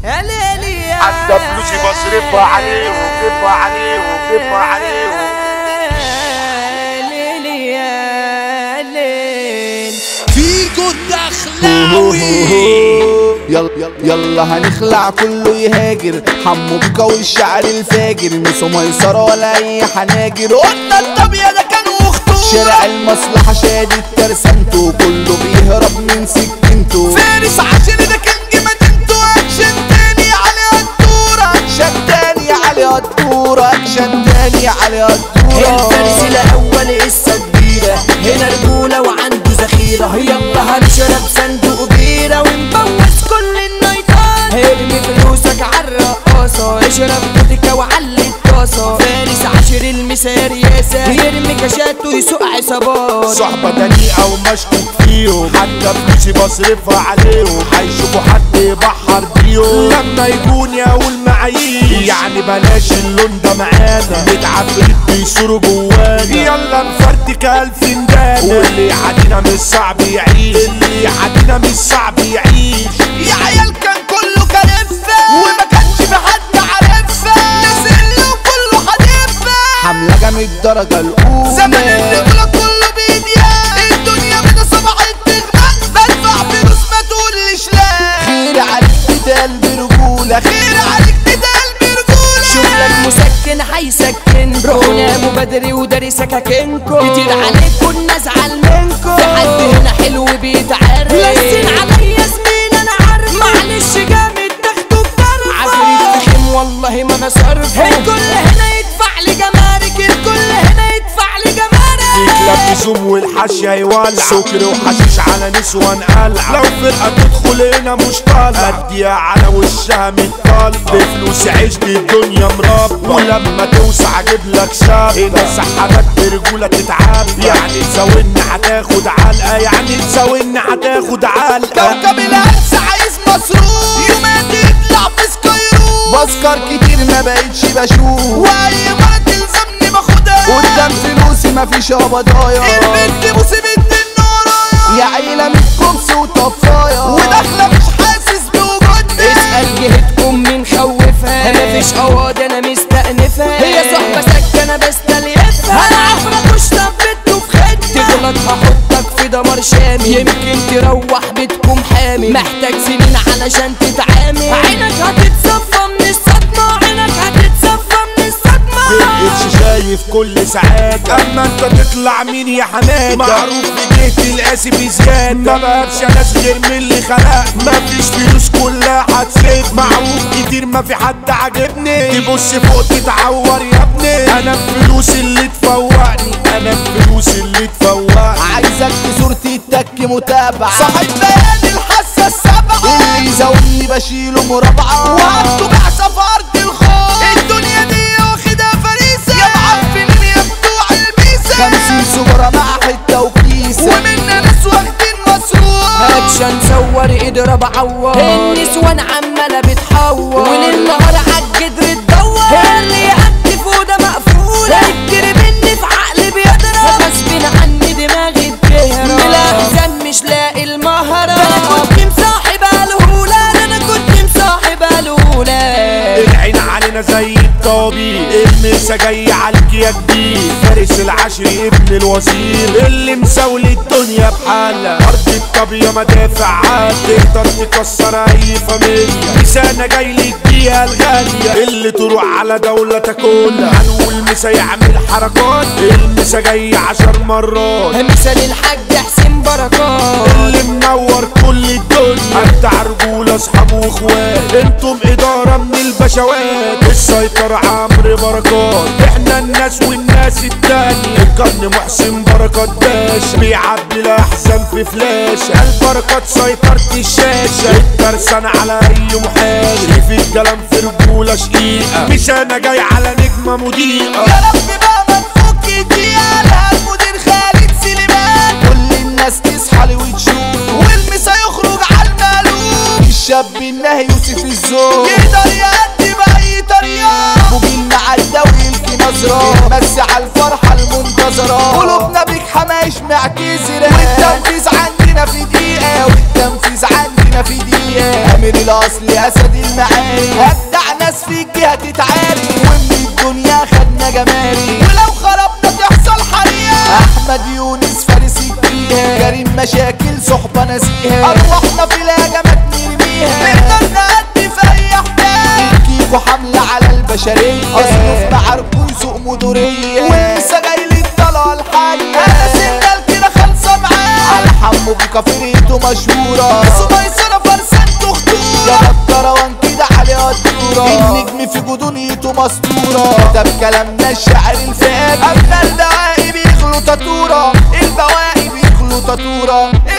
يا ليلي حتى فلوسي بصرفها عليه وبجيبها عليه وبجيبها عليه. ليلي يا ليل فيكو الدخلاوي. يلا هنخلع كله يهاجر، حمو بيكا والشعر الفاجر، ميسو ميسرة ولا اي حناجر. قلنا الطبيعة ده كان وخطوط، شارع المصلحة شادد ترسانته، كله بيهرب من سكنته. فارس عشان ده كان جمدنته، اكشن تاني على الدورة، اكشن تاني على الدورة، اكشن تاني على الدورة. الفارس الاول السديرة، هنا رجولة وعنده ذخيرة. يلا هنشرب صندوق بيرة ونبوس كل النايتات. ارمي فلوسك عالرقاصة، اشرب فودكا وعلي الطاسة. فارس عاشر المسار ياسا، يرمي كاشات ويسوق عصابات. صحبة دنيئة ومشكوك فيهم، حتى فلوسي بصرفها عليهم. هيشوفوا حد يبحر بيهم لما يكون يقول معايير، يعني بلاش اللون ده معانا، متعفرت بيصوروا جوانا. يلا نفرتك الف ندانة، واللي يعدينا مش صعب يعيش، اللي يعدينا مش صعب يعيش. يا عيال كان كله كلفة وما كانش في حد عارفها، نزل وكله حدفة، حملة جامد الدرجة الأولى. زمن الرجولة كله بإيديها، الدنيا بدا صبعت تغمق، بدفع فلوس ما تقولش لا. خير عليك تتقال برجولة، خير عليك تتقال برجولة. شغلك مسكن هيسكنكم، روحوا ناموا بدري وداري سكاكينكم. كتير عليكم الناس منكم، في حد هنا حلو بيتعرف. لسين عليا زميل انا عارف، معلش جامد تاخدوا بطرف. عفريت فخم والله ما بصرف، الكل هنا يدفع لي جمارك، الكل هنا يدفع لي جمارك. يكلب يسوم والحش هيولع، سكر وحشيش على نسوان قلع. لو فرقة تدخل هنا مش طالع، اديها على وشها متطالب. بفلوس عشت الدنيا مربى، ولما توسع اجيب لك شاب. هنا سحبك برجولة تتعب، يعني تساويني هتاخد علقة، يعني تساويني هتاخد علقة. كوكب الهلس عايز مصروف، يومات يطلع في سكايرو. بسكر كتير ما بقتش بشوف، واي مرة تلزمني باخدها، قدام فلوسي مفيش قبضايا. البنت بوسي بنت النورايا، يا عيلة من كومس وطفايا، وداخلة مش حاسس بوجودنا. اسأل جهتكم من خوفها، مفيش قواضي انا مستأنفها. هي صحبة سكنة بستليفها، انا عفرة مش طبته في خدها. تغلط هحطك في دمار شامل، يمكن تروح بيتكم حامل. محتاج سنين علشان تتعامل، عينك هتتصفى من الصدمة، عينك هتتصفى من الصدمة. مبقتش شايف كل ساعات، اما انت تطلع مين يا حماد؟ معروف بديت القاسي بزيادة، ما بقابش ناس غير من اللي خلق. مفيش فلوس كلها هتسيب، معروف كتير ما في حد عاجبني. تبص فوق تتعور يا ابني، انا الفلوس اللي تفوقني، انا الفلوس اللي تفوقني. عايزك في صورتي التك متابعة، صاحب بيان الحاسة السبعة، اللي يزاولني بشيله مربعة، وعبده بعثة في أرض الخوف. الدنيا دي واخدها فريسة، يا معفنين يا بتوع الميسة. 50 سجارة مع حتة وكيسة، ومنا ناس واخدين مصروف. اكشن صور اضرب عوار، النسوان عمالة بتحور، وللنهار عالجدر تدور. اللي يقدف وده مقفولة، يكتر مني في عقلي بيضرب، غصب عني دماغي تهرب. ملاحظان مش لاقي المهرة، ده انا كنت مصاحبة الهولة، ده انا كنت مصاحبة الهولة. العين علينا زي الطبيب، المسا جاي عليك يا كبير. فارس العشري ابن الوزير، اللي مساولي الدنيا بحالة. ارض الطبيعة مدافع عاد، تقدر تكسر اي فاميليا. لسانة جاي لك بيها الغالية، اللي تروح على دولة تاكلها. هنقول مسا يعمل حركات، المسا جاي 10 مرات. مثال الحاج حسين بركات، اللي منور كل الدنيا، انت رجولة اصحاب واخوات. انتم ادارة من البشوات، السيطرة عمرو بركات. احنا الناس والناس التانية، القرن محسن بركات باشا، بيعبي الاحزان في فلاشة. البركات سيطرة الشاشة، الترسانة على اي محاشي. في الكلام في رجولة شقيقة، مش انا جاي على نجمة مضيئة. يا رب بقى ما تفك الدقيقة، المدير خالد سليمان. كل الناس تصحى لي وتشوف، والمسا يخرج على المألوف. الشاب النهي يوسف الزوج، يقدر يأدي بأي طريقة. بوجين معدة ويلقي نظرة، بس على الفرحة المنتظرة. قلوبنا بيك حمايش معتذرة، والتنفيذ عندنا في دقيقة، والتنفيذ عندنا علينا في دقيقة امير الاصل اسد المعاري ابدع ناس في الجهة تتعاري ومن الدنيا خدنا جماري ولو خربنا تحصل حريقة احمد يونس فارس الجيهة جريم مشاكل صحبة نسيها ارواحنا في الهجمات نرميها نقدر نأدي في اي حكاية كيكو حملة على البشرية اصله في معاركو يسوق مدورية ولسه جاي للطلعة الحية انا سندال كده خالصة معاه على حمو بيكا فرقته مشهورة بس ميسرة فرسانته خطورة يا الكروان كده عليها الدورة النجم في جدونيته مسطورة ده بكلامنا الشاعر الفاجر أما البواقي بيخلوا تاتورة البواقي بيخلوا تاتورة